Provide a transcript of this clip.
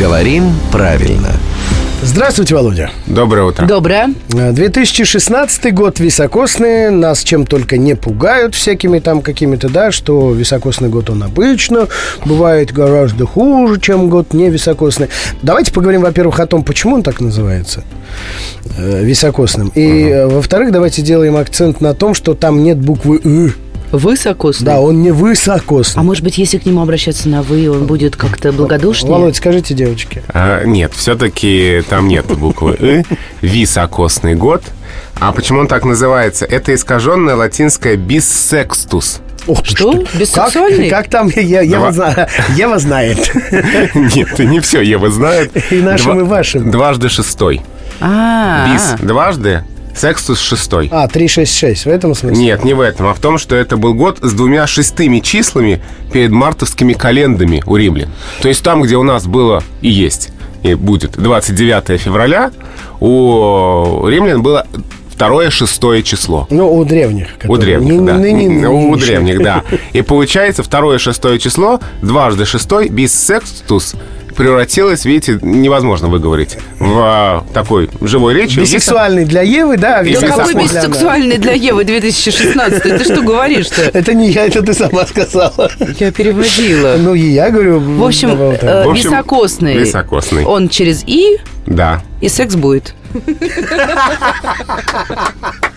Говорим правильно. Здравствуйте, Володя. Доброе утро. Доброе. 2016 год високосный. Нас чем только не пугают всякими там какими-то, да, что високосный год он обычно бывает гораздо хуже, чем год не високосный. Давайте поговорим, во-первых, о том, почему он так называется високосным. И, во-вторых, давайте сделаем акцент на том, что там нет буквы «ы». Высокосный? Да, он не высокосный. А может быть, если к нему обращаться на «вы», он будет как-то благодушнее? Володь, скажите, девочки. Нет, все-таки там нет буквы «ы». Високосный год. А почему он так называется? Это искаженное латинское «бисекстус». Что? Бисексуальный? Как там Ева знает. Нет, не все Ева знает. И нашим, и вашим. Дважды шестой. Бис дважды, секстус шестой. 366, в этом смысле? Нет, не в этом, а в том, что это был год с 2 шестыми числами перед мартовскими календами у римлян. То есть там, где у нас было и есть, и будет 29 февраля, у римлян было 2-6 число. Ну, у древних. У древних, да. У древних, древних, да. И получается, 2-6 число, дважды шестой, бисексtus, превратилось, видите, невозможно выговорить в такой живой речи. Бисексуальный для Евы, да. Да какой бисексуальный для Евы 2016? Ты что говоришь-то? Это не я, это ты сама сказала. Я переводила. Ну, и я говорю. В общем, високосный. Он через «и», да. и секс будет.